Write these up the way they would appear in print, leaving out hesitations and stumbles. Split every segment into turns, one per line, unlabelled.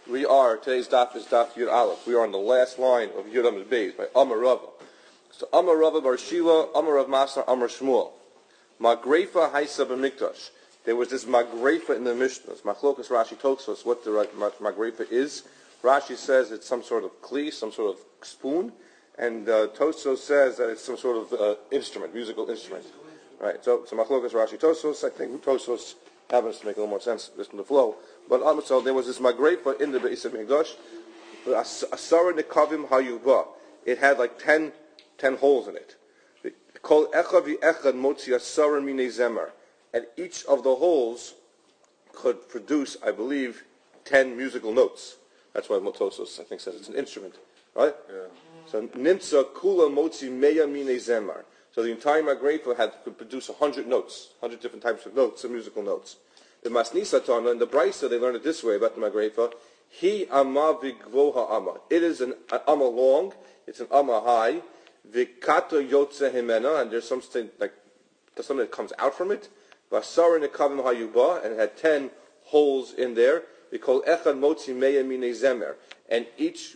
Today's daf is daf Yud Aleph. We are on the last line of Yud Amud Beis by Amar Rava. So Amar Rava bar Shila, Amar Rav Masar, Amar Shmuel. Magrefa Haisa b'Mikdash. There was this Magrefa in the Mishnah. Machlokas Rashi tells us what the Magrefa is. Rashi says it's some sort of kli, some sort of spoon, and Tosfos says that it's some sort of instrument, musical instrument. Right. So Machlokas Rashi Tosfos. I think Tosfos happens to make a little more sense just in the flow. But so there was this Magrefa in the Beis Hamikdash. Asara nekavim hayuba. It had like 10 holes in it. Kol echad v'echad motzi asara minei zemer. And each of the holes could produce, I believe, 10 musical notes. That's why Motosos, I think, says it's an instrument, right? Yeah. So nimtza kula motzi meya minei zemer. So the entire Magrefa could produce 100 notes, 100 different types of notes, some musical notes. The Masnisa Tana, in the Brisa, they learned it this way about the Magrefa. Hi amma vigvoha amma. It is an amma long, it's an amma high. Vikato yotze himena, and there's something that comes out from it. Vasara nekavim hayuba, and it had 10 holes in there. Vikol echad motzi meya minei zemer. And each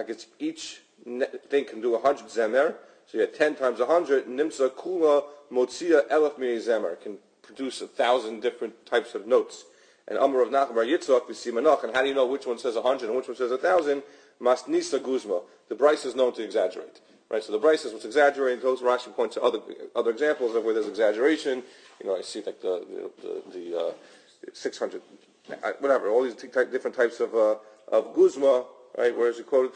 thing can do 100 zemer. So you had 10 times 100. Nimsa kula motzia elef minei zemer. Can produce 1,000 different types of notes. And Amar Rav Nachman bar Yitzchak b'simanach. And how do you know which one says 100 and which one says 1,000? Masnisa guzma. The Brisa is known to exaggerate. Right, so the Brisa is what's exaggerating. Those Rashi points to other examples of where there's exaggeration. I see like the 600, whatever, all these different types of guzma. Right, whereas you quoted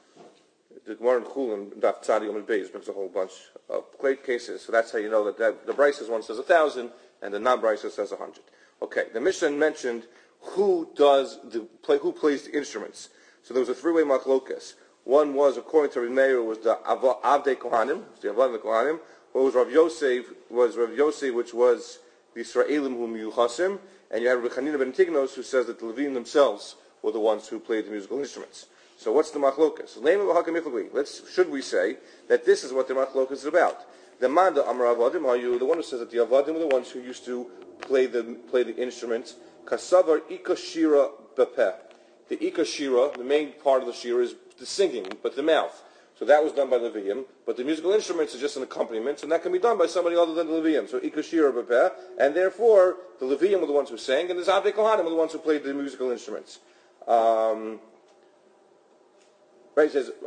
the Gemara in Chulin, Daf Tzadi Yomid Beis brings a whole bunch of great cases. So that's how you know that the Brisa one says 1,000 and the non-Brisa says 100. Okay, the Mishnah mentioned who plays the instruments. So there was a three-way machlokas. One was, according to Reb Meir, was the Avdei Kohanim, the Avad of the Kohanim. What was Rav Yosef, which was the Israelim whom Yuchasim, and you had Reb Chanina ben Tignos, who says that the Levim themselves were the ones who played the musical instruments. So what's the machlokas? Should we say that this is what the machlokas is about? The Manda Amar Avadim Hayu, the one who says that the Avadim were the ones who used to play the instruments. Kasavar Ika Shira Bepeh. The Ika Shira, the main part of the Shira is the singing, but the mouth. So that was done by Leviyim, but the musical instruments are just an accompaniment, and that can be done by somebody other than the Leviyim. So Ika Shira Bepeh, and therefore the Leviyim were the ones who sang, and the Zavdei Kohanim were the ones who played the musical instruments. Right, it says,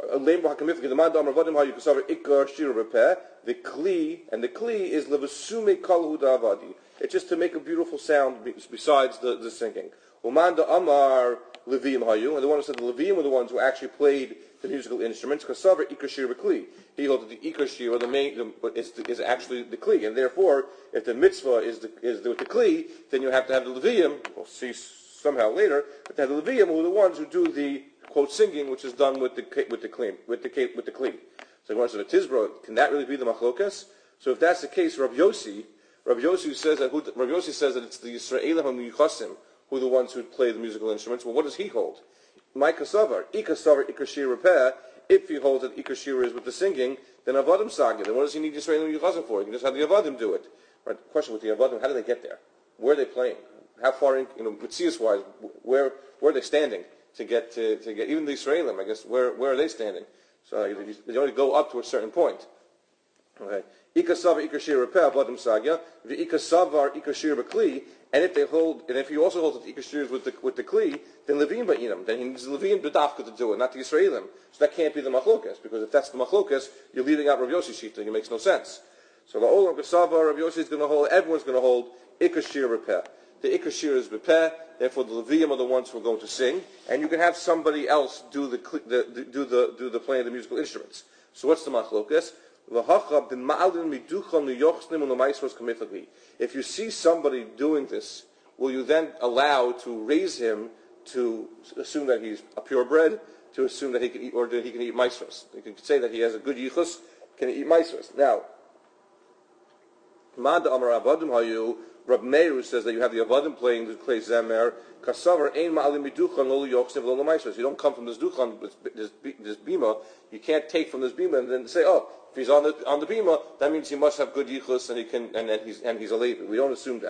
the kli, and the kli is levasume kal hudavadi. It's just to make a beautiful sound besides the singing. Umanda amar leviyim hayu, and the one who said the leviyim were the ones who actually played the musical instruments. Kasavar ikashir b'kli. He holds that the ikashir, is actually the kli, and therefore, if the mitzvah is with the kli, then you have to have the leviyim. We'll see somehow later, but to have the leviyim who are the ones who do the quote singing, which is done with the kli. So he says, Tizbro, can that really be the machlokas? So if that's the case, Rav Yossi says that it's the Yisraelim HaMiyuchasim who are the ones who play the musical instruments. Well, what does he hold? My kasavar, ikashir repair. If he holds that ikashir is with the singing, then avadim saga. Then what does he need Yisraelim HaMiyuchasim for? He can just have the avadim do it. Right? The question with the avadim: how do they get there? Where are they playing? How far in? Mitzias wise, where are they standing? To get even the Israelim, I guess, where are they standing? So they only go up to a certain point. Okay. Ikasavar ikashir repeh avadim sagya, v'ikasavar ikashir b'kli, and if he also holds that the ikashir is with the kli, then levim ba'inam, then he needs the levim b'dafka to do it, not the Israelim. So that can't be the machlokas, because if that's the machlokas, you're leaving out Rav Yossi's shita, and it makes no sense. So the olam kasavar Rav Yossi is going to hold, everyone's going to hold ikashir repeh. The ikashir is bepeh, therefore the leviyim are the ones who are going to sing, and you can have somebody else do the playing of the musical instruments. So what's the machlokas? If you see somebody doing this, will you then allow to raise him to assume that he's a purebred, to assume that he can eat, or that he can eat maisros? You can say that he has a good yichus, can he eat maisros? Now, Manda Amar Avadim Hayu, Rab Meir says that you have the Avadim playing the Klei Zemer. Kasavar ein ma'alim miduchan lo yochsev lo l'maisros. You don't come from this duchan, this bima. You can't take from this bima and then say, oh, if he's on the bima, that means he must have good yichus and he's a Levi. We don't assume that.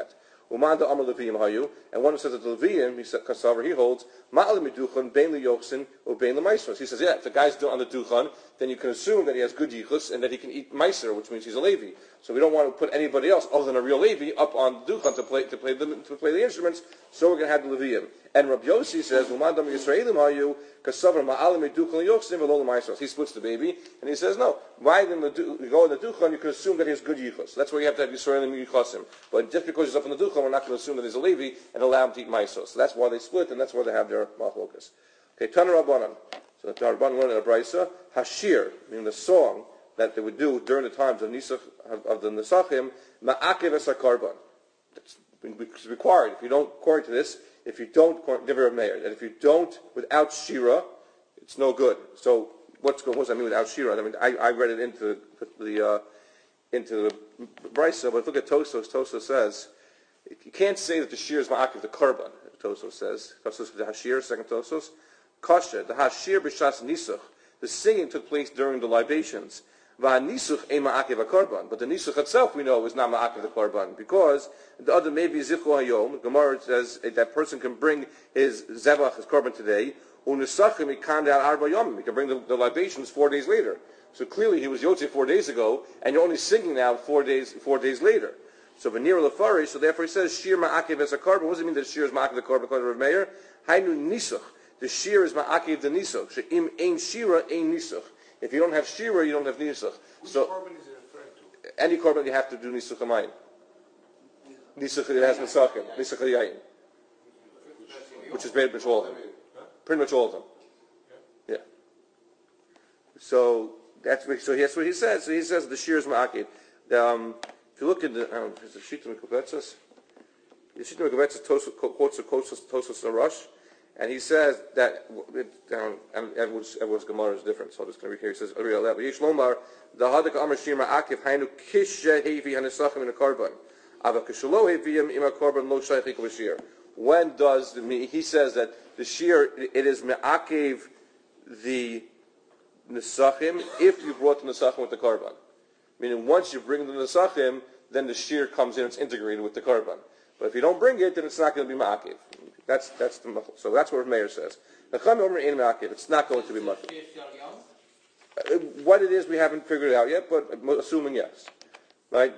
Umanda Amar Leviyim Hayu, and one who says that the Leviyim, he holds, Ma'alim Duchan, Bein Liyochsin, or Bein Lemaisros. He says, yeah, if the guy's on the Duchan, then you can assume that he has good yichus and that he can eat Meiser, which means he's a Levi. So we don't want to put anybody else other than a real Levi up on the Duchan to play the instruments, so we're going to have the Leviyim. And Rabbi Yossi says, Umanda Yisraelim Hayu, Kasavar Ma'alim Duchan Liyochsin, V'lo Lemaisros. He splits the baby, and he says, no, why then you go in the Duchan, you can assume that he has good yichus. That's why you have to have Yisraelim Yichasim. But just because he's up in the Duchan, we're not going to assume that he's a Levi and allow him to eat Meiser. So that's why they split, and that's why they have their machlokas. Okay, Tana Rabbanan. So the Rabbanan learned in a brisa, Hashir, meaning the song that they would do during the times of the Nesachim, Ma'akev es HaKarban. It's required. If you don't, according to this, if you don't, Divrei Rav Meir, that if you don't, without Shira, it's no good. So what does that mean without Shira? I mean, I read it into the brisa, but look at Tosos. Tosos says, you can't say that the Shir is Ma'akev the Karban. Tosos says, Tosos the Hashir, second Tosos. Kasha, the Hashir b'shas Nisuch, the singing took place during the libations. V'hanisuch ein ma'akev ha'korban, but the Nisuch itself we know is not ma'akev the Korban, because the other maybe Zichu Hayom, Gemara says that person can bring his Zevach, his Korban today, u'nesachim ikand al arba yom, he can bring the libations 4 days later. So clearly he was Yotzei 4 days ago, and you're only singing now 4 days later. So v'nir lefarish, so therefore he says, Shir ma'akev es ha'korban. What does it mean that Shir is ma'akev the Korban, according to Rav Meir? Hainu Nisuch. The Shir is ma'akev the Nisuch. She'im ein Shira, ein Nisuch. If you don't have Shira, you don't have Nisuch.
Which
so,
Korban is it referring to?
Any Korban you have to do Nisuch Hamayim. Nisuch, it has Nesachim. Nisuch Hayayin. Which is pretty much all of them. Pretty much all of them. Yeah. So that's what he says. So he says the Shir is ma'akev. If you look at the Shita Mekubetzes, the Shita Mekubetzes quotes Tosos Arash. And he says that, and everyone's Gemara is different, so I'm just going to read here. He says, Yesh Lomar, the Hadak Amar Shir Ma'akev, Hainu Kishe Hevi Hanesachim in a Korban. Ava Kishalo Heviyim Ima Korban Lo Shaychik V'Shir. When does, he says that the Shir, it is Ma'akev the Nesachim, if you brought the Nesachim with the Korban. Meaning once you bring the Nesachim, then the Shir comes in, it's integrated with the Korban. But if you don't bring it, then it's not going to be Ma'akev. So that's what Meir says. It's not going to be much. What it is, we haven't figured it out yet, but assuming yes. Right?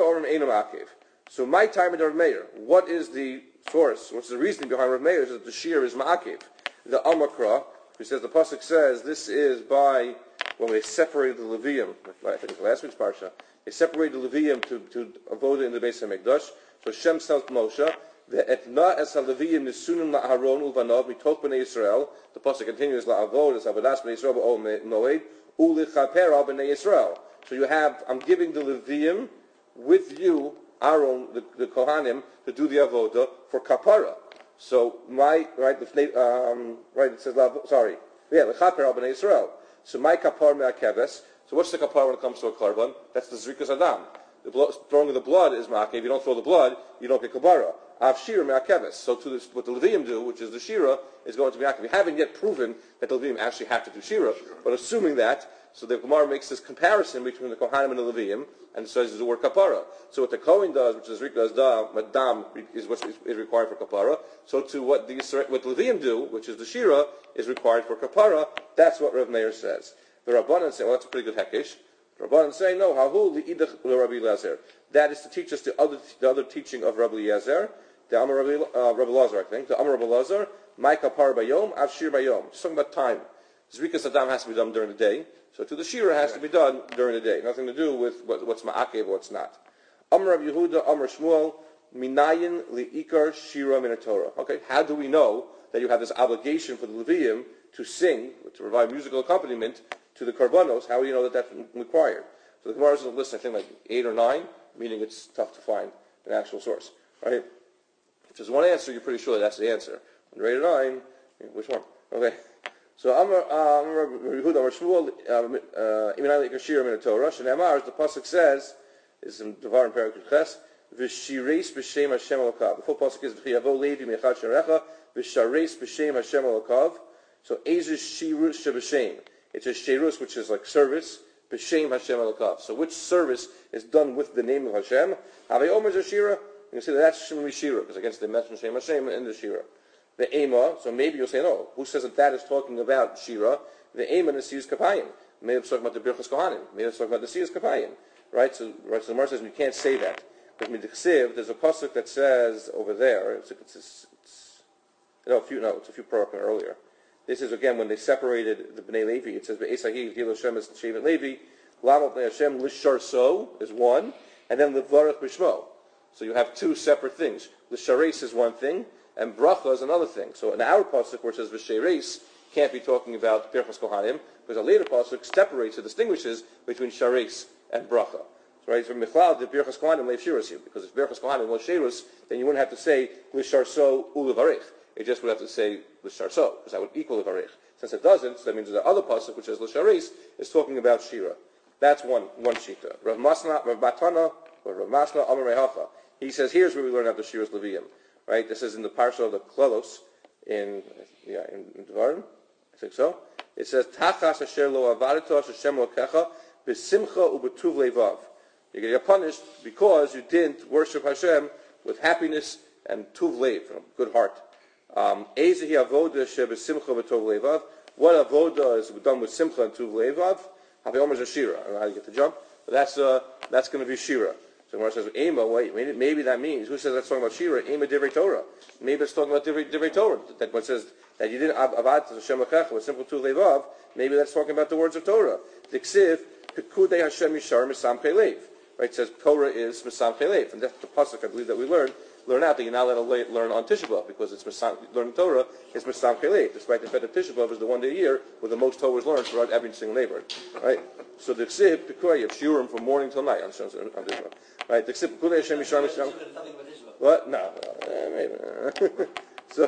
So my time in Rav Meir, what is the source? What's the reasoning behind Rav Meir is that the Shir is Ma'akev. The Amakra, who says, the Pasuk says, this is by, when they separated the Levium, I think it's last week's Parsha, they separated the Levium to avoda in the Beis HaMikdash. So Shem tells Moshe, Ve'etna es ha-Leviyim nisunim la'aharon u'vanav mitoch b'nei Yisrael. The pasuk continues, la'avod es avodas b'nei Yisrael b'ol moed u'lichapera b'nei Yisrael. So you have, I'm giving the Leviyim with you, Aaron, the Kohanim, to do the avodah for kapara. So it says, l'chapera b'nei Yisrael. So my kapar me'akeves. So what's the kapara when it comes to a korban? That's the zrikas adam. The throwing of the blood is ma'akev. If you don't throw the blood, you don't get kabara. Av shira me'akeves. So to this, what the Levim do, which is the shira, is going to be ma'akev. We haven't yet proven that the Levim actually have to do shira, but assuming that, so the Gemara makes this comparison between the Kohanim and the Levim, and says the word kapara. So what the Kohen does, which is rikas madam, is what is required for kapara. So to what the Levim do, which is the shira, is required for kapara. That's what Rav Meir says. The Rabbanan say, well, that's a pretty good hekesh. The Rabbanan say, no, hahu li'idach Rabbi Eliezer. That is to teach us the other teaching of Rabbi Eliezer, the Amar Rabbi Lazar, I think. The Amar Rabbi Lazar, my kapar bayom, av shir bayom. Just talking about time. Zrikas adam has to be done during the day. So to the shira has to be done during the day. Nothing to do with what's ma'akev, what's not. Amar Rav Yehuda, Amar Shmuel, minayin li'ikar shira min Torah. Okay, how do we know that you have this obligation for the Levium to sing, to provide musical accompaniment to the Karbanos? How do you know that that's required? So the Gemara is on the list, I think, like 8 or 9, meaning it's tough to find an actual source. Right? If there's one answer, you're pretty sure that's the answer. Under 8 or 9, which one? Okay. So Amar Yehuda Amar Shmuel Iminai Likashir Min Torah. Shnei the pasuk says, is in Devar and Perek Ches, V'shireis b'shem Hashem Elokav. The full pasuk is V'chiyavo Levi Mechad Sherecha V'shareis b'shem Hashem Elokav. So Ezus Shirus Sheb'shem. It's a shirus, which is like service, b'shem Hashem Elokav. So which service is done with the name of Hashem? Havei Omer Zashira. you say that that's Shem Shira, because against they mention Shem Hashem in the Shira. The Ema, so maybe you'll say no. Who says that is talking about Shira? The Ema and the Siyus Kapayim. Maybe it's talking about the Birchas Kohanim. Maybe it's talking about the Siyus Kapayim. Right? So the Gemara says we can't say that. But Midichsiv, there's a pasuk that says over there. It's a few paragraph earlier. This is again when they separated the Bnei Levi. It says Be'esahiv Dil Hashem is Shevet Levi. Lamal Bnei Hashem Lishar So is one, and then Levarach B'Shmo. So you have two separate things. Lishares is one thing, and Bracha is another thing. So in our pasuk where it says V'Sheres, can't be talking about Birchas Kohanim, because a later pasuk separates or distinguishes between Shares and Bracha. Right, from Michlal, the Birchas Kohanim leif shiras you, because if Birchas Kohanim was shiras, then you wouldn't have to say l'sharso ulevarich. It just would have to say l'sharso, because that would equal levarich. Since it doesn't, so that means the other pasuk, which is l'sharis, is talking about shira. That's one shita. Rav Batana or Rav Masna Amar Rehacha. He says here's where we learn out the shiras leviim. Right, this is in the parsha of the Klelos in Devarim. I think so. It says Tachas asher lo avadatos Hashem lokecha b'simcha u'b'tuv levav. You're going to get punished because you didn't worship Hashem with happiness and tuv lev, good heart. Ezehi avoda shebesimcha v'tov levav. What avoda is done with simcha and tuv levav? Havi omer shira. I don't know how to get the jump, but that's going to be shira. So Gemara says, Ema, wait, maybe that means, who says that's talking about shira? Ema divrei Torah. Maybe it's talking about divrei Torah. That what says that you didn't avad Hashem lechacha with simple tuv levav. Maybe that's talking about the words of Torah. Diksiv pekudei Hashem yishar misam pelev. Right, it says Torah is Misam Chelev, and that's the pasuk I believe that we learn out that you're not allowed to learn on Tisha B'Av because it's learning Torah is Misam Chelev, despite the fact that Tisha B'Av is the one day a year where the most Torah is learned throughout every single neighborhood. Right, so the Ksiv Pekua, you have shiurim from morning till night on Tisha B'Av. Right, the Ksiv Pekua Hashem Yishar Misham. What? No, maybe. So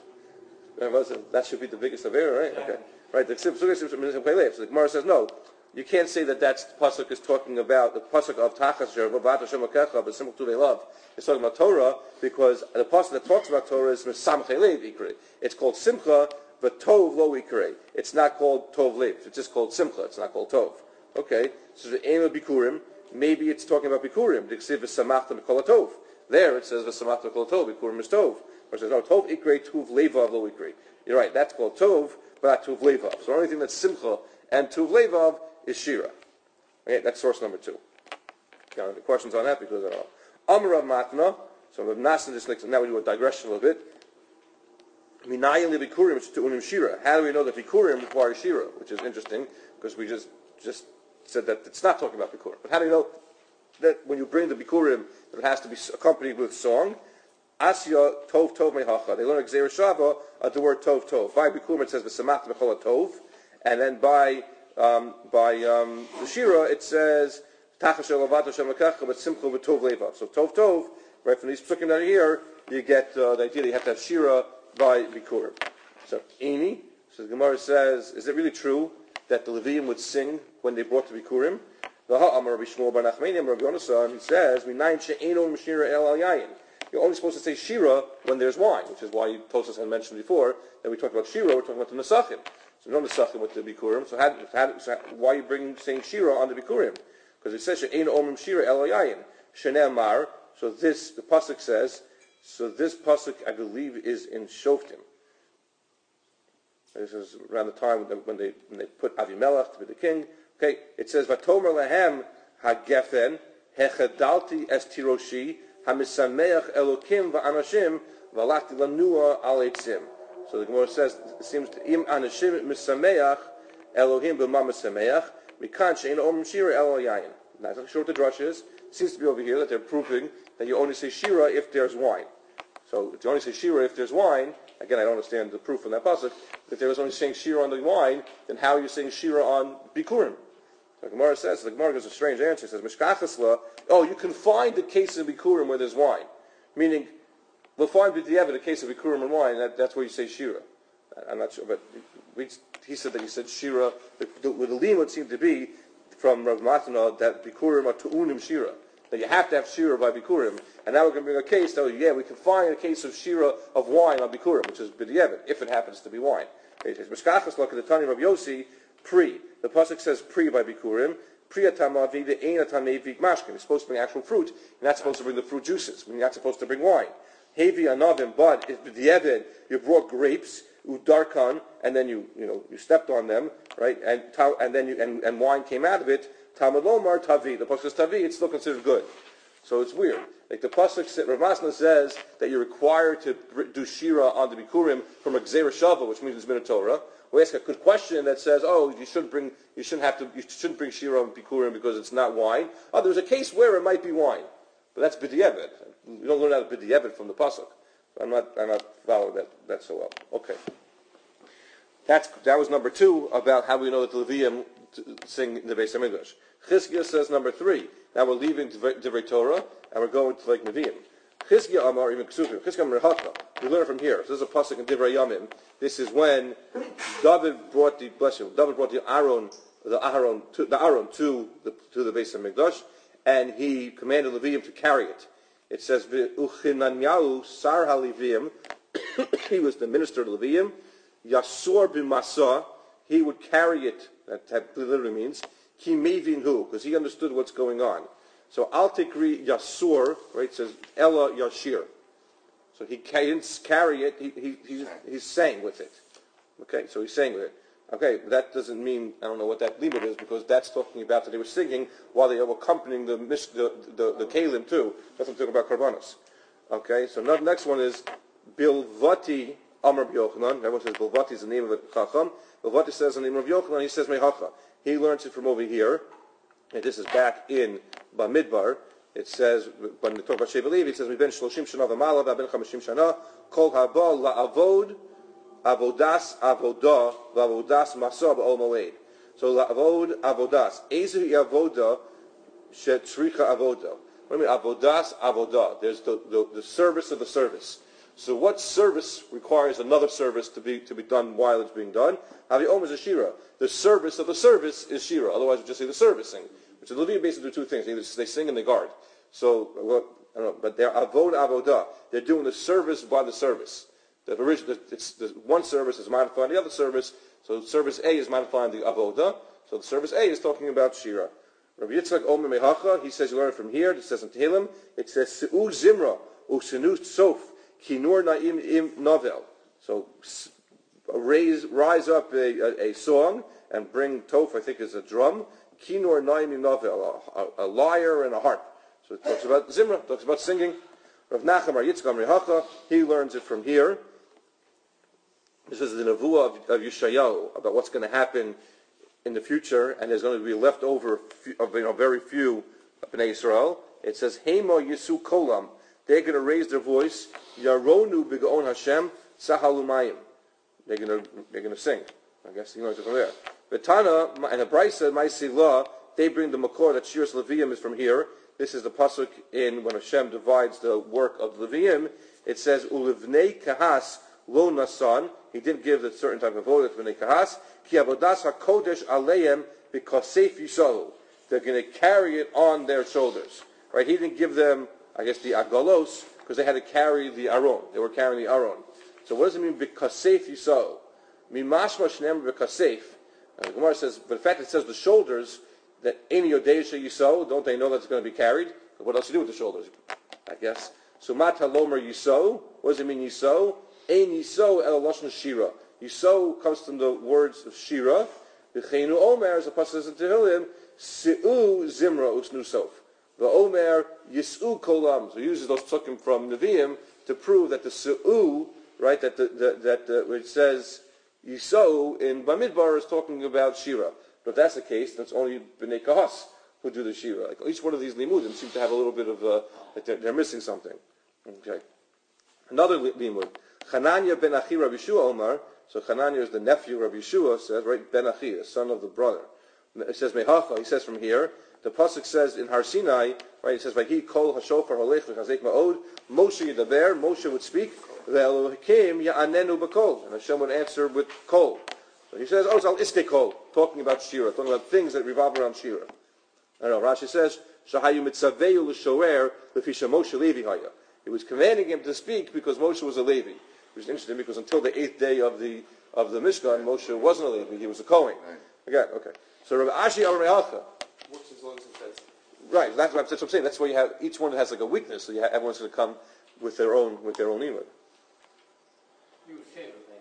that should be the biggest of error, right? Okay, right. The Ksiv Pekua Misam Chelev. So the Gemara says no. You can't say that that's the pasuk is talking about the pasuk of Tachas Vavat Hashem Akecha, but simple to they love. It's talking about Torah because the pasuk that talks about Torah is Mesam Chelev Ikri. It's called Simcha, but Tov Lo Ikri. It's not called Tov Lev. It's just called Simcha. It's not called Tov. Okay, so the aim of Bikurim, maybe it's talking about Bikurim. The Ksiv V'Samachta Mikol Tov. There it says V'Samachta Mikol Tov. Bikurim is Tov. Or it says no Tov Ikri Tuv Levav Lo Ikri. You're right. That's called Tov, but not Tuv Levav. So the only thing that's Simcha and Tuv Levav is Shira. Okay, that's source number 2. Now, the questions on that because I don't know. Amar Rav Matna. So Rav Nassim just like now we do a digression a little bit. Minayin li bikurim tu'unim shira. How do we know that bikurim requires shira? Which is interesting because we just said that it's not talking about bikurim. But how do you know that when you bring the bikurim that it has to be accompanied with song? Asya tov tov mehacha. They learn Gzeir Shava at the word tov tov. By bikurim it says v'samach mechol tov, and then by the Shira, it says Tachas Shelavat Hashem Lekecha, but Simcha B'Tov Levav. So Tov Tov, right from these psukim down here, you get the idea that you have to have Shira by Bikurim. So Eni, so the Gemara says, is it really true that the Levium would sing when they brought the Bikurim? V'ha Amar Rabbi Shmuel Bar Nachmani Amar Rabbi Yonasan, he says, Minayin she'eino m'shira el al yayin. You're only supposed to say Shira when there's wine, which is why Tosas had mentioned before that we talked about Shira, we're talking about the Nesachim. So no Nesachim with the Bikurim. So why are you saying Shira on the Bikurim? Because it says She'ein Omrim Shira El Yayin Shenei Amar. So the pasuk says. So this pasuk I believe is in Shoftim. This is around the time when they put Avimelech to be the king. Okay, it says Vatomer Lahem Hagefen Hechadalti Es Tiroshi Hamisameach Elokim VaAnashim Valati Lanua Al Eitzim. So the Gemara says, it seems to Im Anashim Misameach Elohim B'ma Misameach Mikan Shein Om Shira El Yayin. Not sure what the drush is. It seems to be over here that they're proving that you only say Shira if there's wine. So if you only say Shira if there's wine, again I don't understand the proof from that pasuk. If there was only saying Shira on the wine, then how are you saying Shira on Bikurim? So the Gemara says, the Gemara gives a strange answer. It says, Mishkachasla, you can find the case in Bikurim where there's wine. Meaning, we'll find the case of Bikurim and wine, that's where you say Shira. I'm not sure, but he said that he said Shira. The lean would seem to be from Rav Matana that Bikurim are Tu'unim Shira. That you have to have Shira by Bikurim. And now we're going to bring a case that, we can find a case of Shira of wine on Bikurim, which is B'di'evet, if it happens to be wine. It says, Mishkachas, look at the Tani Rav Yossi, pre. The pasuk says pre by Bikurim. Priyatamavi the Einatamevi Mashkin. You're supposed to bring actual fruit. You're not supposed to bring the fruit juices. You're not supposed to bring wine. Hevi Anavim, but if the Eved, you brought grapes, Udarkan, and then you stepped on them, right? And then and wine came out of it. Tamalomar Tavi. The pasuk says Tavi. It's still considered good. So it's weird. Like the pasuk, Rav Masna says that you're required to do shira on the bikurim from a gzeira shava, which means it's been a Torah. We ask a good question that says, you shouldn't bring shira on bikurim because it's not wine. Oh, there's a case where it might be wine, but that's b'di'eved. You don't learn out of b'di'eved from the pasuk. I'm not following that so well. Okay, that was number 2 about how we know that the Levium sing in the Beis Hamikdash. Chizkiah says number 3. Now we're leaving Divrei Torah and we're going to like Nevi'im. Chizkiah Amar Ibn Ksufim. Chizkiah Amar Hacha. We learn from here. So this is a pasuk in Divrei Yamim. This is when David brought the Aharon to the Beis Hamikdash, and he commanded Leviim to carry it. It says Uchinanyahu Sar HaLeviim. He was the minister of Leviim. Yasor b'Masa. He would carry it. That literally means Ki Mevinhu, because he understood what's going on. So Al Tikri Yasur, right? It says Ella Yashir. So he didn't carry it. He sang with it. Okay, so he sang with it. Okay, but that doesn't mean, I don't know what that limud is, because that's talking about that they were singing while they were accompanying the Kalim too. That's what I'm talking about Karbanos. Okay, so next one is Bilvati Amar B'Yochanan. Everyone says Bilvati is the name of a Chacham. Bilvati says the name of Yochanan. He says Mehacha. He learns it from over here. And this is back in Bamidbar. It says, when they talk about Sheva Levi, it says, "Miben 30 shana v'mala, v'ben 50 shana, kol haba la'avod, avodas avodah, v'avodas masah b'ol moed." So la'avod avodas. Ezu avoda shetricha avoda. What do you mean avodas avodah? There's the service of the service. So what service requires another service to be done while it's being done? Havi Omer is a shira. The service of the service is shira. Otherwise, we just say the servicing. Which the Levium basically do 2 things. Either they sing and they guard. So I don't know, but they're avod avodah. They're doing the service by the service. The one service is modifying the other service. So service A is modifying the avodah. So the service A is talking about shira. Rabbi Yitzchak Omer Mehacha. He says you learn it from here. It says in Tehillim. It says Se'u Zimra Usenu Sof Kinur Na'im Im Novel. So rise up a song and bring Toph. I think is a drum. Kinur Na'im Im Novel, a lyre and a harp. So it talks about Zimra, talks about singing. Rav Nachum Bar Yitzchak Rehacha, he learns it from here. This is the Nevuah of Yeshayahu about what's going to happen in the future, and there's going to be left over of very few Bnei Yisrael. It says, Hema Yisu Kolam. They're going to raise their voice. Yaronu B'Gaon Hashem Sahalumayim. They're going to sing. I guess you know it from there. Betana and the Brisa Ma'isilah, they bring the makor that Shiras Levium is from here. This is the pasuk in when Hashem divides the work of Levium. It says Ulivnei Kahas Lo Nasan. He didn't give a certain type of vote to Bnei Kahas. Ki Avodas HaKodesh Aleim B'Kasef Yisrael. They're going to carry it on their shoulders. Right? He didn't give them, I guess, the Agalos because they had to carry the Aron. They were carrying the Aron. So what does it mean B'Kasef Yisrael? Mimashma Shnem B'Kasef. The Gemara says, but the fact that it says the shoulders, that any Yodeisha Yisrael, don't they know that it's going to be carried? What else do you do with the shoulders? I guess. So Mat Halomer Yisrael. What does it mean Yisrael? Ein Yisrael El Lashon Shira. Yisrael comes from the words of Shira. V'cheinu Omer, as the pasuk says in Tehillim, Se'u Zimra Usnu Sof. The Omer Yis'u Kolam. So he uses those psukim from Nevi'im to prove that the Se'u, right, where it says Yisrael in Bamidbar is talking about Shira. But if that's the case, that's only Bnei Kahas who do the Shira. Like each one of these limudim seem to have a little bit of that they're missing something. Okay. Another limud. Chananya ben Achi Rabbi Yeshua Omar. So Chananya is the nephew. Rabbi Yeshua says, right, ben Achi, the son of the brother. It says Mehacha. He says from here. The pasuk says in Har Sinai, right? It says, "Vayhi kol hashofar holech v'chazek ma'od." Moshe yidaber. Moshe would speak. Ve'elokim ya'anenu b'kol, and Hashem would answer with kol. So he says, "Oh, it's al iske kol," talking about Shira, talking about things that revolve around Shira. I don't know. Rashi says, "Shahayu mitzaveyu l'shoer l'fisha Moshe Levi haya." He was commanding him to speak because Moshe was a Levi. Which is interesting because until the 8th day of the Mishkan, Moshe wasn't a Levi; he was a Kohen. Again, okay. So Rabbi Ashi al Re'acha,
Works as long as it says.
Right, that's what I'm saying. That's why you have each one has like a weakness. So everyone's going to come with their own limud.
You would favor that,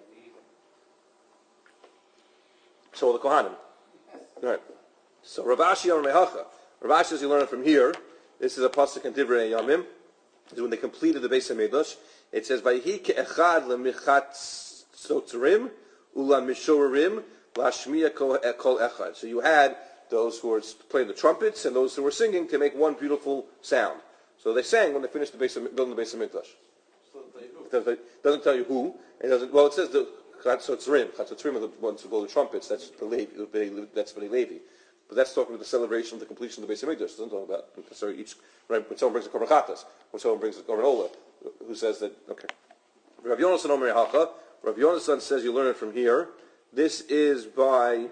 So the Kohanim. Right. So Rav Ashi on Mehacha. Rav Ashi, as you learn it from here, this is a pasuk in Divrei Yamim. This is when they completed the Beis Hamikdash. It says, "Vayhi ke'echad lemichat sotrim ula mishorim lashmiya kol echad." So you had those who were playing the trumpets and those who were singing to make one beautiful sound. So they sang when they finished building the Beis Hamikdash. It doesn't tell you who. It doesn't. Well, it says the Chatzotzrim. Chatzotzrim are the ones who blow the trumpets. That's the Levi. That's Bnei Levi. But that's talking about the celebration of the completion of the Beis Hamikdash. It doesn't talk about necessarily each. Right, when someone brings a korban chatas, when someone brings a korban ola, who says that? Okay. Rav Yonasan Omer Hacha. Rav Yonasan says you learn it from here. This is when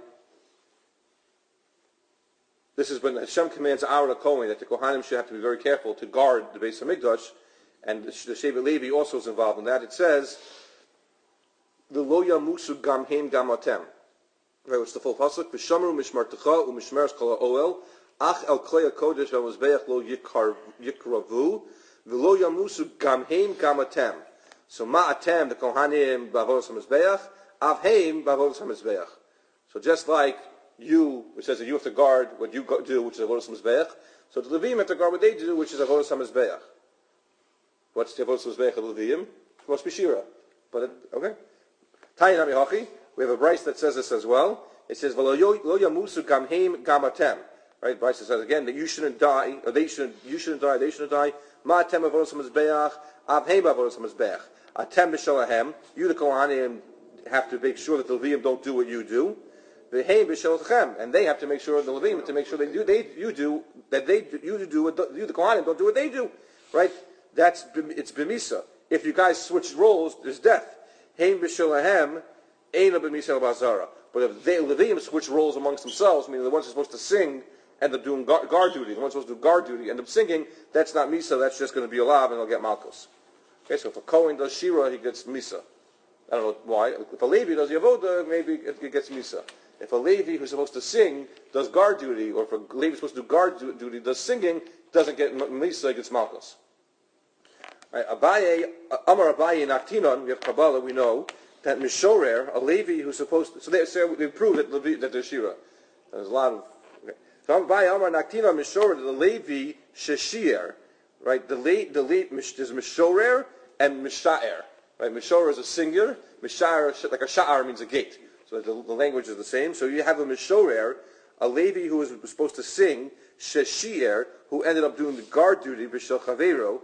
Hashem commands Aaron HaKohen that the Kohanim should have to be very careful to guard the Beis Hamikdash, and the Shevet Levi also is involved in that. It says, "V'lo yamusu gam heim gam atem." Right, what's the full pasuk? "V'shamru mishmartecha u'mishmeres kol ha'oel, ach el klei hakodesh v'mizbeach lo yikravu, v'lo yamusu gam heim gam atem." So ma atem, the Kohanim b'avodas hamizbeach, av heim b'avodas hamizbeach. So just like you, which says that you have to guard what you do, which is avodas hamizbeach, so the Levim have to guard what they do, which is avodas hamizbeach. What's the avodas hamizbeach of Levim? It must be shira. But okay. Tayin Amihachi. We have a Bryce that says this as well. It says, "V'lo yamusu gam heim gam atem." Right? Bryce says again that you shouldn't die, or you shouldn't die, they shouldn't die. Ma atem avodas hamizbeach, av heim avodas hamizbeach. Atem b'shalahem. You, the Kohanim, have to make sure that the Levim don't do what you do. V'heim b'shalachem, and they have to make sure the Levim to make sure you do what you, the Kohanim, don't do what they do. Right? It's b'misa. If you guys switch roles, there's death. Heim b'shalahem. But if the Levim switch roles amongst themselves, meaning the ones who are supposed to sing end up doing guard duty, the ones supposed to do guard duty end up singing, that's not Misa, that's just going to be a lav and they'll get Malchus. Okay, so if a Kohen does Shira, he gets Misa. I don't know why. If a Levi does Yavoda, maybe it gets Misa. If a Levi who's supposed to sing does guard duty, or if a Levi who's supposed to do guard duty does singing, doesn't get Misa, he gets Malchus. Right, Abaye, Amar Abaye Naktinon, we have Kabbalah, we know, that Mishorer, a Levi who's supposed to, so they prove that there's Shira. There's a lot of, okay. So by Amar Naktina Mishorer, the Levi Sheshir, right? There's Mishorer and Mishaer. Right? Mishorer is a singular, Mishaer, like a Sha'ar means a gate. So the language is the same. So you have a Mishorer, a Levi who was supposed to sing, Sheshir, who ended up doing the guard duty, B'Shel Chavero,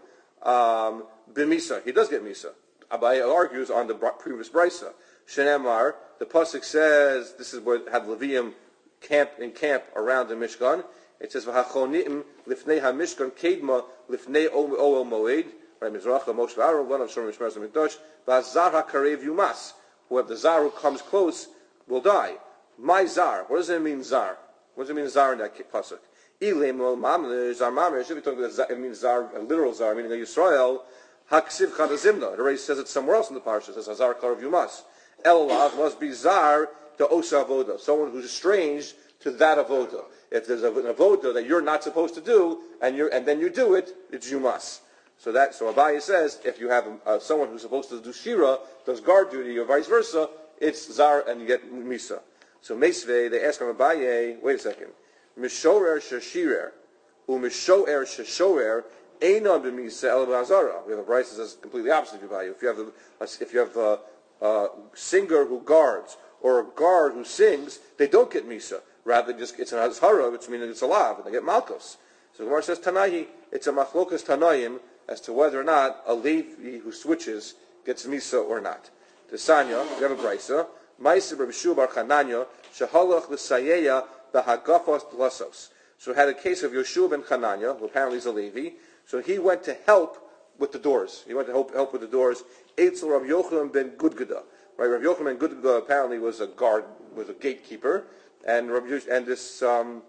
B'Misa. He does get Misa. Abaye argues on the previous brisa. Shenemar, the pasuk says this is where had Levium camp around the Mishkan. It says v'hachoniim lifnei hamishkan kedma lifnei oel moed. Right, Mizracha Moshe Aaron, one of Shomrim Shmeres Hamikdash. V'azar hakarev yumas. Whoever the zar who comes close will die. My zar. What does it mean zar? What does it mean zar in that pasuk? Ilem lo mamle zar mamre. Should be talking about it means zar, a literal zar, meaning a Yisrael. Haksiv Chadazimna. It already says it somewhere else in the parsha. It says Hazar Karav Yumas. Elav must be Zar to Osa Avoda. Someone who's estranged to that Avoda. If there's an Avoda that you're not supposed to do, and then you do it, it's Yumas. So Abaye says, if you have someone who's supposed to do Shira, does guard duty, or vice versa, it's Zar and you get Misa. So Meisvei, they ask him Abaye, wait a second. Mishorer Shashirer, Mishoer Shashoer, Einon b'misa el b'azara. We have a brayso that says completely opposite of you. If you have a singer who guards or a guard who sings, they don't get misa. Rather, it's an azhara, which means it's a lav, and they get malchus. So the Gemara says Tanahi, it's a machlokas Tanaim as to whether or not a Levi who switches gets misa or not. The Sanya, we have a brayso. Ma'aser Rabbi Shua bar Chananya shehalach l'sayeya b'hagafos dlasos. So we had a case of Yoshua ben Chananya, who apparently is a Levi. So he went to help with the doors. He went to help with the doors. Eitzel Rav Yochanan ben Gudgada. Right, Rav Yochanan ben Gudgada apparently was a guard, was a gatekeeper, and Rabbi Yeshua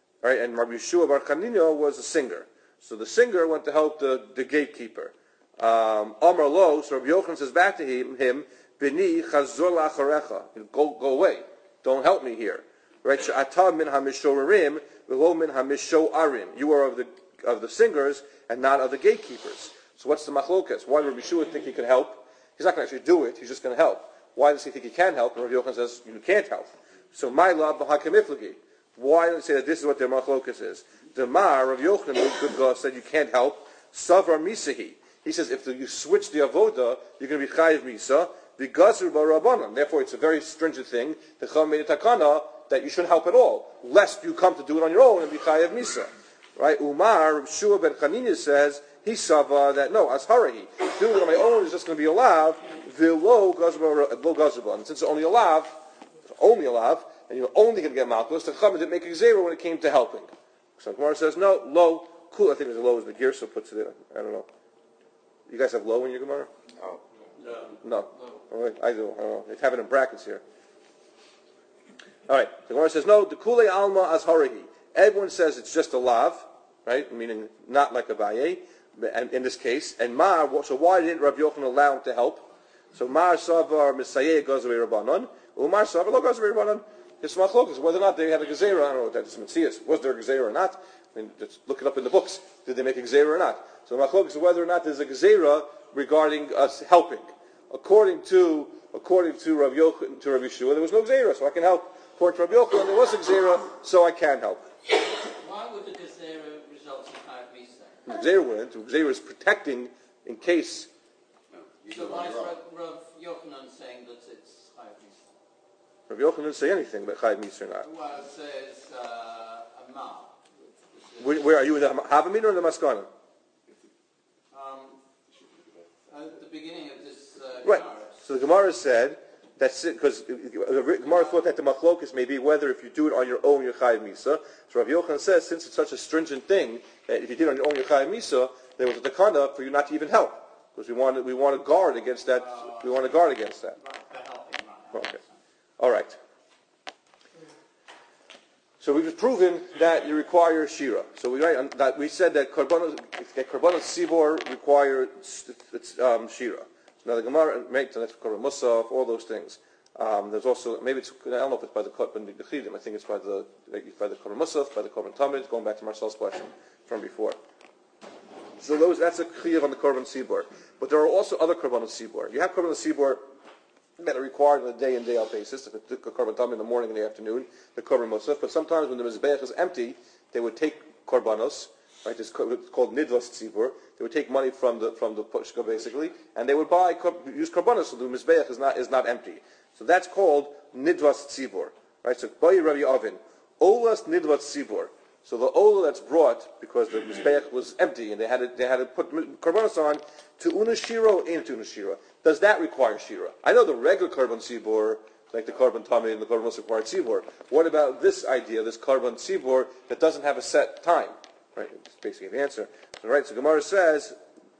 bar Chanina was a singer. So the singer went to help the gatekeeper. Amar lo, so Rabbi Yochanan says back to him, Bini chazor la'acharecha. Go away. Don't help me here. right? She'ata min hamishorim v'lo min hamishoarim. You are of the singers and not of the gatekeepers. So what's the machlokas? Why does Rabbi Yeshua think he can help? He's not going to actually do it. He's just going to help. Why does he think he can help? And Rabbi Yochanan says you can't help. So my love b'hakamiflagi. Why don't they say that this is what their machlokas is? The Mar Rabbi Yochanan, good God, said you can't help. Savar misahi. He says if you switch the avoda, you're going to be chayiv misa. V'gazur b'rabbanan. Therefore, it's a very stringent thing. The Chacham made a takana that you shouldn't help at all, lest you come to do it on your own and be chayiv misa. Right? Umar Rabbi Shua ben Chanina says he sava that no asharahi. Doing it on my own is just going to be a lav. V'lo gazur. And since it's only a lav, and you're only going to get malchus, the Chacham didn't make a gzeira when it came to helping. So Gemara says no lo. Cool. I think there's a low as the gear, so puts it in. I don't know. You guys have low in your Gemara?
No.
No. All right, I do. I don't know. They have it in brackets here. All right. The Gemara says no. The kule alma as harahi. Everyone says it's just a lav, right? Meaning not like a baye, and in this case. And mar. So why didn't Rabbi Yochanan allow him to help? So mar savar misayeh gazavei rabbanon. Umar savar lo gazavei rabbanon. It's machlokas whether or not they had a gezerah. I don't know what that's mitzias. Was there a gezerah or not? I mean, just look it up in the books. Did they make a gezerah or not? So machlokas is whether or not there's a gezerah regarding us helping. According to Rabbi Yochanan, to Rabbi Yeshua, there was no gezerah, so I can help. According to Rabbi Yochanan, there was a gezerah, so I can help.
Why would the gezerah result in chayav misa?
The gezerah wouldn't. The gezerah is protecting in case.
So why is Rav Yochanan saying that it's chayav misa?
Rabbi Yochanan didn't say anything about chayav misa or not.
Well, it says a ma.
Where are you in the Havamina or in the Maskana?
At the beginning of this
Right.
Gemara.
So the Gemara said that's it, because the Gemara thought that the machlokas may be whether if you do it on your own you're chayav misa. So Rav Yochanan says since it's such a stringent thing that if you did it on your own you're chayav misa, there was a takana for you not to even help because we want to guard against that. We want to guard against that.
Right, for helping, right.
Okay. All right. So we've proven that you require shira. So we said that korbanos sibor require shira. Now the Gemara makes that's korban musaf, all those things. There's also maybe it's I don't know if it's by the korban dechidim. I think it's by the korban musaf, by the korban tamid. Going back to Marcel's question from before. So that's a chiyuv on the korban sibor. But there are also other korban sibor. You have korban sibor that are required on a day in day out basis. If it's the korban tamid in the morning and the afternoon, the korban musaf. But sometimes when the mizbeach is empty, they would take korbanos. Right, it's called nidvas tzibur. They would take money from the pushka basically, and they would use korbanos so the mizbeach is not empty. So that's called nidvas tzibur. Right, so by Rabbi Avin, olas nidvas tzibur. So the ola that's brought because the mizbeach was empty and they had to put korbanos on to unashira ain't to unashira. Does that require shira? I know the regular korban tzibur, like the korban tamid and the korban musaf require tzibur. What about this idea, this korban tzibur that doesn't have a set time? Right, it's basically the answer. Right, so Gemara says,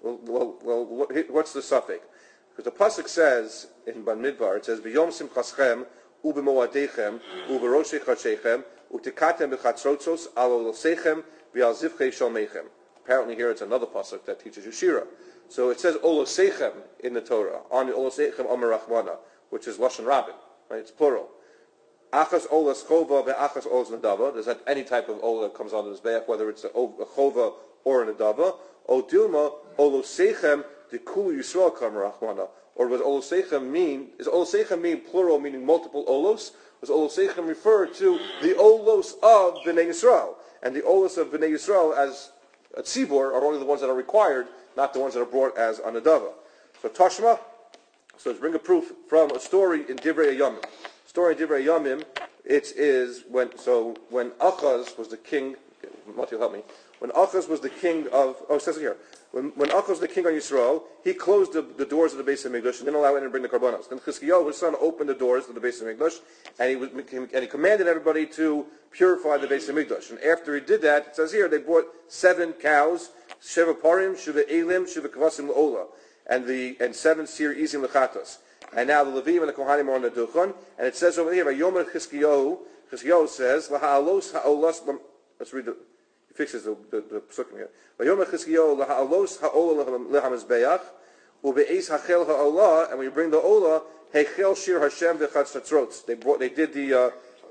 what's the suffix? Because the pasuk says in Bamidbar, it says, "B'yom simchaschem u'b'moadechem u'b'roshei chadshechem u'tikatem b'chatzrotzos al olosechem v'al zivchei shalmechem." Apparently here it's another pasuk that teaches you shira. So it says olosechem in the Torah, on the olosechem Amar Rachmana, which is Lashon Rabin, right? It's plural. Achas olas chova ve'achas olas nadava. There's not any type of ola that comes on the mizbeach, whether it's a chova or a nadava. O dilma olosechem dekulu yisrael kamar rachmana. Or does olosechem mean? Is olosechem mean plural, meaning multiple olos? Does olosechem refer to the olos of Bnei Yisrael? And the olos of Bnei Yisrael as a tzibur are only the ones that are required, not the ones that are brought as a nadava. So Tashma. So let's bring a proof from a story in Divrei Yamim. Story in Divrei Yamim, it is when Achaz was the king. Matthew, help me. When Achaz was the king of, it says it here. When Achaz was the king on Yisrael, he closed the doors of the Beis HaMikdash and didn't allow anyone to bring the karbanos. Then Chizkiyahu, his son, opened the doors of the Beis HaMikdash and he commanded everybody to purify the Beis HaMikdash. And after he did that, it says here, they brought 7 cows, Sheva Parim, Sheva Elim, Sheva Kavasim L'Ola, and 7 Sir Izim L'Chatas. And now the Levim and the Kohanim are on the Duchan, and it says over here, Yomer Chizkiyahu says, Laha'alos ha'olas, let's read he fixes the psukim here. Yomer Chizkiyahu, Laha'alos ha'ola lehamizbeach, ube'ez hachel ha'ola, and when you bring the ola, Hechel shir Hashem v'chatz hatzrotz. They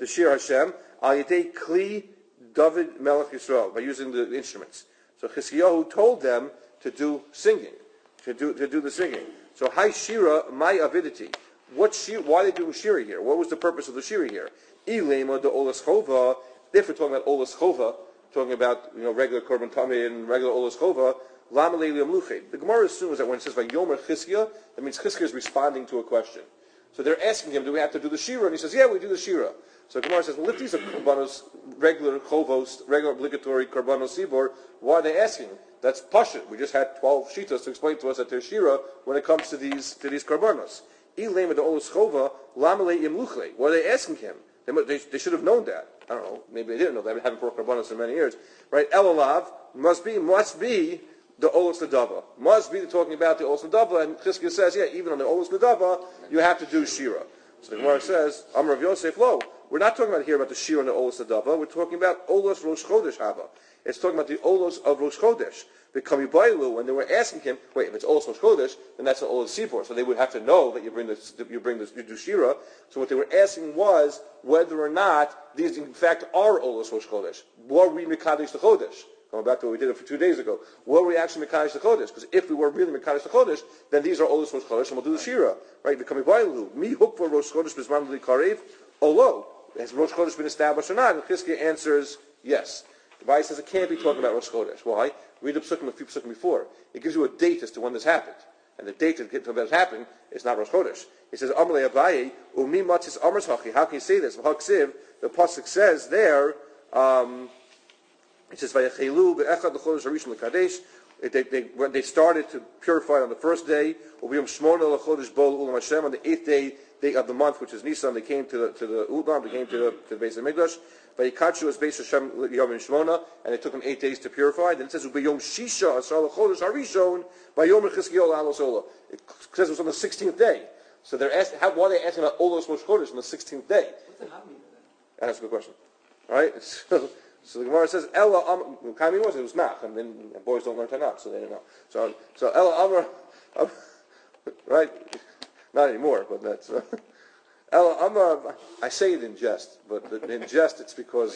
the Shir Hashem, al yedei kli David Melech Yisrael, by using the instruments. So Chizkiyahu told them to do singing, to do the singing. So Hai Shira, my avidity. Why are they doing Shira here? What was the purpose of the Shira here? Ilema de Olas Chova. If we're talking about Olas Chova, talking about regular Korban Tameh and regular Olas Chova, Lama Leili Amluche. The Gemara assumes that when it says Vayomer Chizkiya, that means Chizkiya is responding to a question. So they're asking him, do we have to do the Shira? And he says, yeah, we do the Shira. So Gemara says, well, if these are Korbanos, regular Chovos, regular obligatory Korbanos Sibor, why are they asking? That's Pashut. We just had 12 Shitas to explain to us that there's Shira when it comes to these Korbanos. Ilema de Olas Chova, Lama Leili Amluche. Why are they asking him? They should have known that. I don't know. Maybe they didn't know that. They haven't brought Korbanos in many years. Right? Elalav must be the Olos Nadava. Must be talking about the Olos Nadava, and Chizkiya says, yeah, even on the Olos Nadava, you have to do Shira. So the Gemara says, Amar Rav Yosef, lo, we're not talking about here about the Shira and the Olos Nadava, we're talking about Olos Rosh Chodesh Hava. It's talking about the Olos of Rosh Chodesh. Become Yibailu, when they were asking him, wait, if it's Olos Rosh Chodesh, then that's an Olos Sibor. So they would have to know that you do Shira. So what they were asking was whether or not these in fact are Olos Rosh Chodesh. Were we Mekadesh the Chodesh? Going back to what we did for 2 days ago. Were we actually Mekadesh the Chodesh? Because if we were really Mekadesh the Chodesh, then these are Olos Rosh Chodesh, and we'll do the Shira. Right? Become Yibailu. Mi hukva Rosh Chodesh Bizman Li Karev. Olo. Has Rosh Chodesh been established or not? And Chizkiya answers yes. The Bible says it can't be talking about Rosh Chodesh. Why? Read the Psukim a few Psukim before. It gives you a date as to when this happened. And the date that this happened is not Rosh Chodesh. It says, Amalei Abaye, Umi Matzis Amers Hachi. How can you say this? The Pasuk says there, it says, Vayachelu be'echad l'chodesh harishon l'kadesh. They started to purify on the first day. Ubiyom shmona l'chodesh bol ulam Hashem. On the 8th day of the month, which is Nisan, they came to the Ulam, they came to the base of Mikdash. Vayikachu was based Hashem Yom Shmona, and it took them 8 days to purify. Then it says Ubiyom Shisha Asar l'chodesh harishon Vayom Chizkiyahu Alos Ola. It says it was on the 16th day. So they're asking, why are they asking about Olos Rosh Chodesh on the 16th day?
What's the Hamid?
That's a good question. All right. So the Gemara says Ella Kami was it was Nach, and then boys don't learn Tanakh, so they don't know. So Ella Amar, right? Not anymore, but that's Ella Amar. I say it in jest, but in jest it's because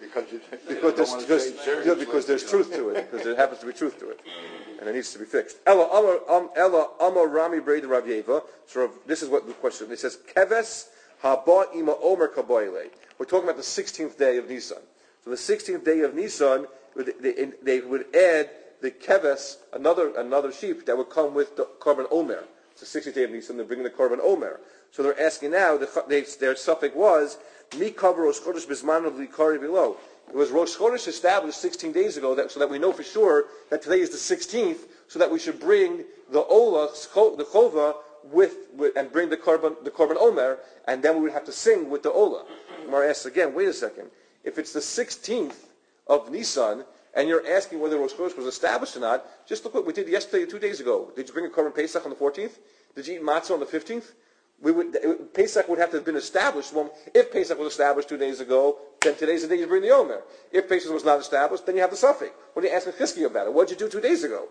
there's truth to it, because there happens to be truth to it, and it needs to be fixed. Ella Amar Rami Breid Rav Yeva. So this is what the question. It says Keves Haba Ima Omer Kaboyle. We're talking about the 16th day of Nisan. So the 16th day of Nisan, they would add the keves, another sheep that would come with the korban omer. It's the 16th day of Nisan. They're bringing the korban omer. So they're asking now. Their suffix was mi kaver Rosh Chodesh bizman of likari below. It was Rosh Chodesh established 16 days ago, so that we know for sure that today is the 16th, so that we should bring the olah, the chova, and bring the korban omer, and then we would have to sing with the olah. Gemara asks again. Wait a second. If it's the 16th of Nisan, and you're asking whether Rosh Chodesh was established or not, just look what we did yesterday, 2 days ago. Did you bring a Korban Pesach on the 14th? Did you eat matzah on the 15th? Pesach would have to have been established. Well, if Pesach was established 2 days ago, then today's the day you bring the Omer. If Pesach was not established, then you have the suffix. What are you asking Chizkiya about it? What did you do 2 days ago?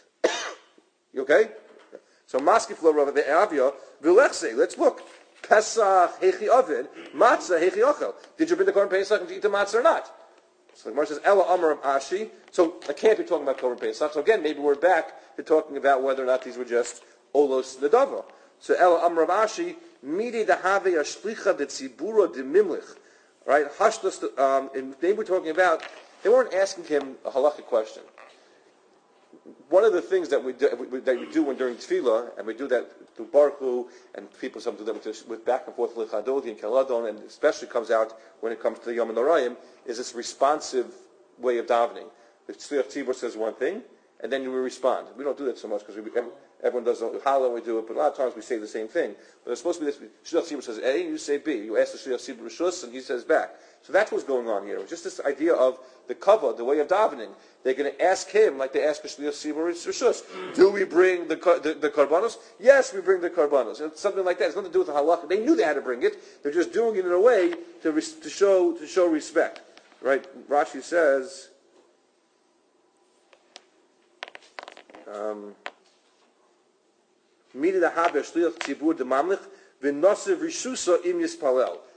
You okay? So Maskif lo Rav Avia, Vilechse, let's look. Pesach hechi oven, matzah hechi ochel. Did you bring the korban Pesach and eat the matzah or not? So the Gemara says Ella Amar Ashi. So I can't be talking about korban Pesach. So again, maybe we're back to talking about whether or not these were just olos nedava. So Ella Amar Ashi midi dehave ashlicha de tzibura de mimlich. Right? Hashdas. And they were talking about. They weren't asking him a halachic question. One of the things that we do when during tefillah, and we do that through Baruch Hu, and people sometimes do that with back and forth Lichadodi and Keladon, and especially comes out when it comes to the Yom Norayim, is this responsive way of davening. The Shliach Tzibur says one thing, and then we respond. We don't do that so much because everyone does Hala, we do it, but a lot of times we say the same thing. But it's supposed to be this: Shliach Tzibur says A, you say B. You ask the Shliach Tzibur Rishus, and he says back. So that's what's going on here. It's just this idea of the kavod, the way of davening. They're going to ask him, like they ask the Shliach Tzibur Rishus, do we bring the karbanos? Yes, we bring the karbanos. It's something like that. It's nothing to do with the halakha. They knew they had to bring it. They're just doing it in a way to show respect. Right? Rashi says.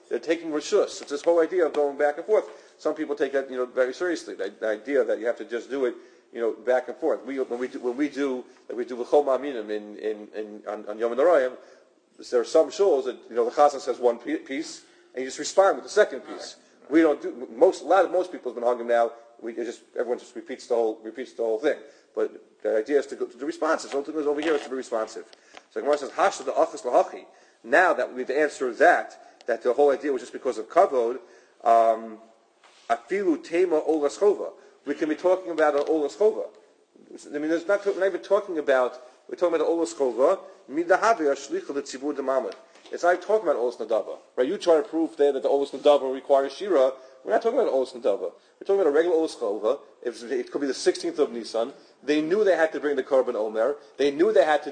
They're taking rishus. It's this whole idea of going back and forth. Some people take that, very seriously. The idea that you have to just do it, back and forth. When we do V'chol Ma'aminim on Yom HaNorayim, there are some shuls that, the Chazan says one piece, and you just respond with the second piece. We don't do, most people have been hungry now, everyone just repeats the whole thing. But the idea is to do responsive. So something over here is to be responsive. So Gemara says, Hasha the Achas Lahachi. Now that we've answered that the whole idea was just because of kavod, afilu tema olas chova. We can be talking about an olas chova. I mean, we're not even talking about, we're talking about an olas chova, midahavi ashlicha l'tzibur demamad. It's not talking about olas nadava. Right? You try to prove there that the olas nadava requires shira. We're not talking about olas nadava. We're talking about a regular olas chova. It could be the 16th of Nisan. They knew they had to bring the korban omer. They knew they had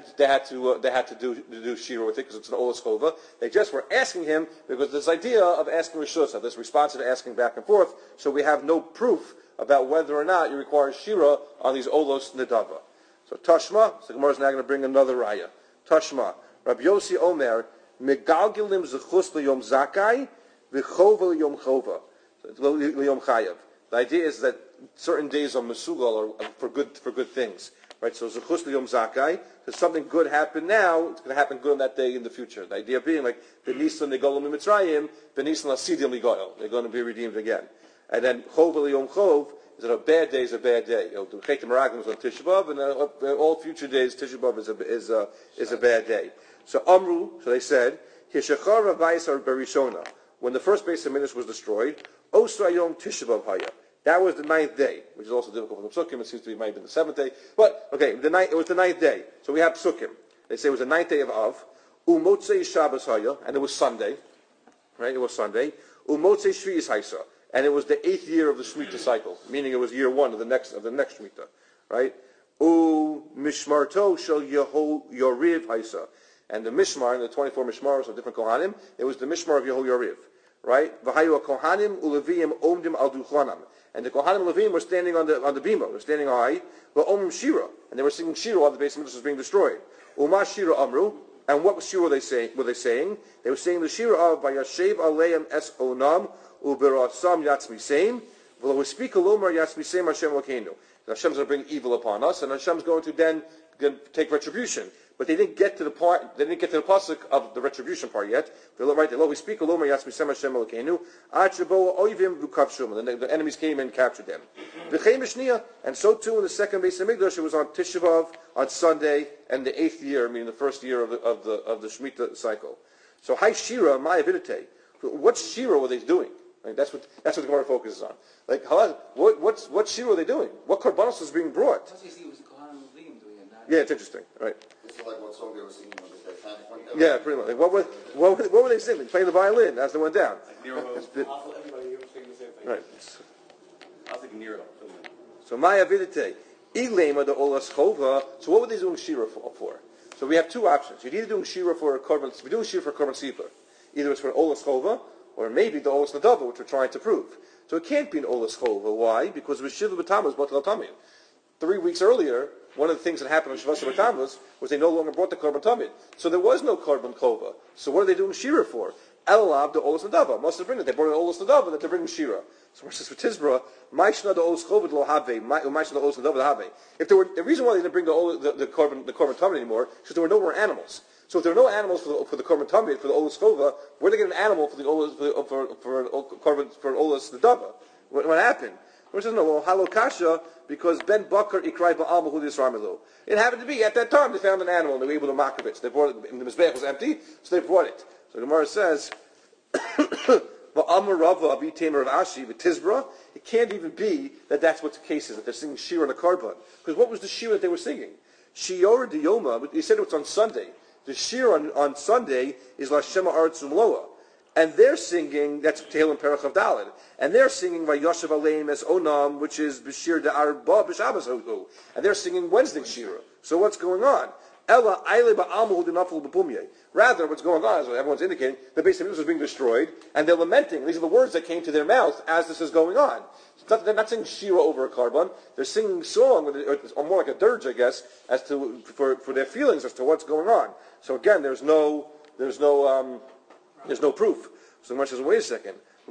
to do shira with it because it's an olas chova. They just were asking him because this idea of asking rishus, this response to asking back and forth. So we have no proof about whether or not you require shira on these olos nadava. So Tashma, so Gemara is now going to bring another raya. Tashma, Rabbi Yossi Omer, Megalgilim zechus liyom zakai, v'chova liyom chova, liyom chayav. The idea is that certain days on Mesugal are for good things, right? So zechus liyom zakai, if something good happened now, it's going to happen good on that day in the future. The idea being like the Nisan Negolim Mitzrayim, the Nisan Lasidim Ligoyel, they're going to be redeemed again. And then chova liyom chov is that a bad day is a bad day. The Chet Meraglim is on Tisha B'av, and all future days Tisha B'av is a bad day. So Amru, so they said, Hishachar Ravais ar Berishona. When the first base of Midrash was destroyed, Osra Yom Tisha B'av Haya. That was the 9th day, which is also difficult for the Psukim. It seems to be might have been the 7th day, but okay, it was the 9th day. So we have Psukim. They say it was the 9th day of Av. Umotzei Shabbos Haya, and it was Sunday, right? It was Sunday. Umotzei Shvi'is Haisa, and it was the 8th year of the Shemitah cycle, meaning it was year 1 of the next Shemitah, right? U Mishmarto Shel Yoriv Haisa. And the Mishmar, the 24 Mishmaros of different Kohanim, it was the Mishmar of Yehoyariv, right? V'hayu Kohanim uLevim omdim al duchlanam. And the Kohanim and Levim were standing on the bima, they were standing high. V'omim Shira, and they were singing Shira while the base of Midrash was being destroyed. Uma Shira Amru, and what Shira were they saying? They were saying the Shira of Vayashev Aleim Es Onam Uberatzam Yatzmiseim. V'lo speak alomar Yatzmiseim Hashem Lakeinu. Hashem's going to bring evil upon us, and Hashem's going to then take retribution. But they didn't get to the pasuk of the retribution part yet. Right, we speak alomar Yatzmiseim Hashem Lakeinu. Achabo Oivim V'Kavshum. And the enemies came and captured them. V'chein Mishniya, and so too in the second base of Mikdash, it was on Tisha B'av on Sunday, and the 8th year, meaning the first year of the Shemitah cycle. So Hai Shira Ma'avidite. What Shira were they doing? Like, that's what the Gemara focuses on. Like, what Shira were they doing? What korbanos was being brought? Yeah, it's interesting. Right.
It's like what song they were singing when the tank went down.
Yeah, pretty much. Like, what were they singing? Playing the violin as they went down.
Like Nero. Everybody here was singing the same thing.
Right.
I was thinking Nero.
So Maya Vidite, Ilema the Olas Chova. So what were they doing Shira for? So we have two options. You're either doing Shira for a korban. We're doing Shira for a korban sefer. Either it's for an Olas Chova, or maybe the Olas Nadava, which we're trying to prove. So it can't be an Olas Chova. Why? Because it was Shiva B'Tammuz Batal Tamid. 3 weeks earlier, one of the things that happened on Shavasar B'Tammuz was they no longer brought the korban tamid. So there was no korban chova. So what are they doing shira for? Elalav the olas nadava. Must have bring it. They brought an olas nadava that they're bringing shira. So we're just for Tizbra, Maishna the olas chova lo have, Maishna the olas nadava have. If there were the reason why they didn't bring the korban tamid anymore, because there were no more animals. So if there were no animals for the korban tamid for the olas chova, where did they get an animal for the olas for olas nadava? What happened? Which says, no, well, halokasha, because Ben Bakar ikrai ba'al mahud yisramilu. It happened to be, at that time, they found an animal and they were able to makovich. They brought it, the Mizbech was empty, so they brought it. So the Gemara says, va'amar rava avitemer of Ashi, v'tizbra, it can't even be that that's what the case is, that they're singing shir on a korban. Because what was the shir that they were singing? Shior de Yoma, but he said it was on Sunday. The shir on Sunday is La Shema Aretz Umloa. And they're singing, that's Tehillim Perach of Daled, and they're singing Vayoshev Aleim Es Onam, which is B'Shir De'arba B'Shabbos Hodu. And they're singing Wednesday Shira. So what's going on? Ella Aile Ba'amu Dinafel B'Pumye. Rather, what's going on, as everyone's indicating, the base of Midrash was being destroyed, and they're lamenting. These are the words that came to their mouth as this is going on. They're not singing Shira over a korban. They're singing song, or more like a dirge, I guess, as to for their feelings as to what's going on. So again, there's no proof. So the Gemara says, wait a second.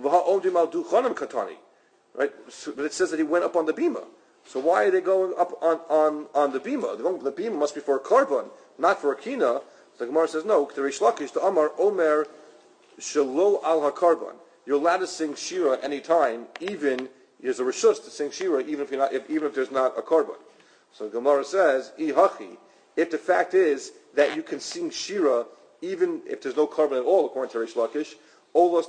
Right? But it says that he went up on the bima. So why are they going up on the bima? The bima must be for a korban, not for a kina. So the Gemara says, no, the Reish Lakish, the Amar Omer Shelo al HaKarban. You're allowed to sing Shira any time, even there's a reshus to sing Shira, even if there's not a korban. So Gemara says, Ihachi, if the fact is that you can sing Shira even if there's no korban at all, according to Reish Lakish, Olos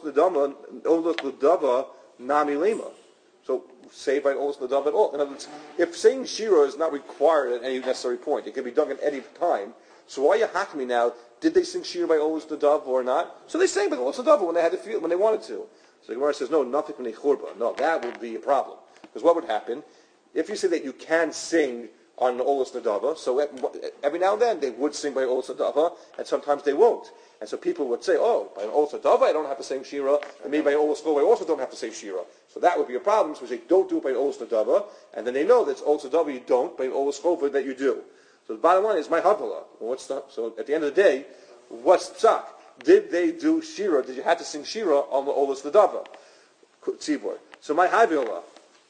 L'dava Nami Lema. So say by Olos L'dava at all. In other words, if saying Shira is not required at any necessary point, it can be done at any time. So why are you hacking me now? Did they sing Shira by Olos L'dava or not? So they sang by Olos L'dava when they had to feel, when they wanted to. So the Gemara says, no, nothing from the churba. No, that would be a problem. Because what would happen? If you say that you can sing on Olos Nadava, so every now and then they would sing by Olos Nadava, and sometimes they won't. And so people would say, oh, by Olos Nadava I don't have to sing Shira, and maybe by Olos Nadava I also don't have to say Shira. So that would be a problem, so they don't do it by Olos Nadava, and then they know that it's Olos Nadava you don't, by Olos Chova that you do. So the bottom line is my Havdalah. So at the end of the day, what's psak? Did they do Shira? Did you have to sing Shira on the Olos Nadava? Tzibor. So my Havdalah.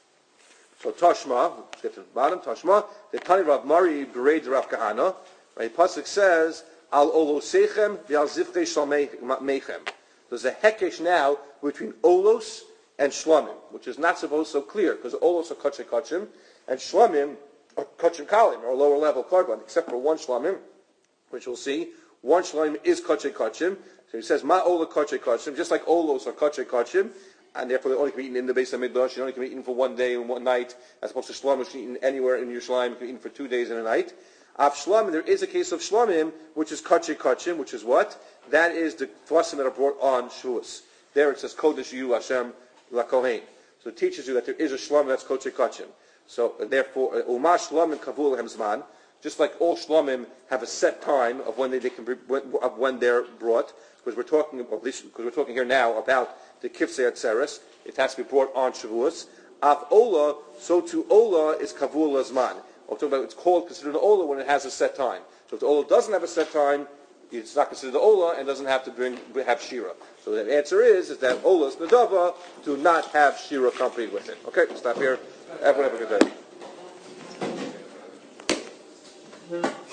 So Tashma, let's get to the bottom. Tashma, the Tani Rav Mari Berei Rav Kahana. Right, Pasuk says, Al Olosechem v'al Zivchei Shalmeichem. There's a hekesh now between Olos and Shlamim, which is not supposed so clear, because Olos are Kachay Kachim, and Shlamim are Kachim Kalim, or lower level Karban, except for one Shlamim, which we'll see. One Shlamim is Kachay Kachim. So he says, Ma Ola Kachay Kachim, just like Olos are Kachay Kachim, and therefore they only can be eaten in the base of Mikdash. You only can be eaten for one day and one night, as opposed to Shlamim, which can be eaten anywhere in Yerushalayim. You can be eaten for 2 days and a night. Av Shlamim, there is a case of Shlamim, which is Kachay Kachim, which is what? That is the tvasim that are brought on Shavuos. There it says, Kodesh Yu Hashem LaKohen. So it teaches you that there is a Shlamim that's Kachay Kachim. So therefore, Umah Shlamim Kavul Hem Zman, just like all Shlamim have a set time of when they can be, of when they're brought, because we're talking here now about the Kifsei Atzeres, it has to be brought on Shavuos. Af Ola, so to Ola is Kavul Azman. It's called considered an Ola when it has a set time. So if the Ola doesn't have a set time, it's not considered the Ola and doesn't have to have Shira. So the answer is that Ola's Nadava do not have Shira accompanied with it. Okay, we'll stop here. Everyone have a good day.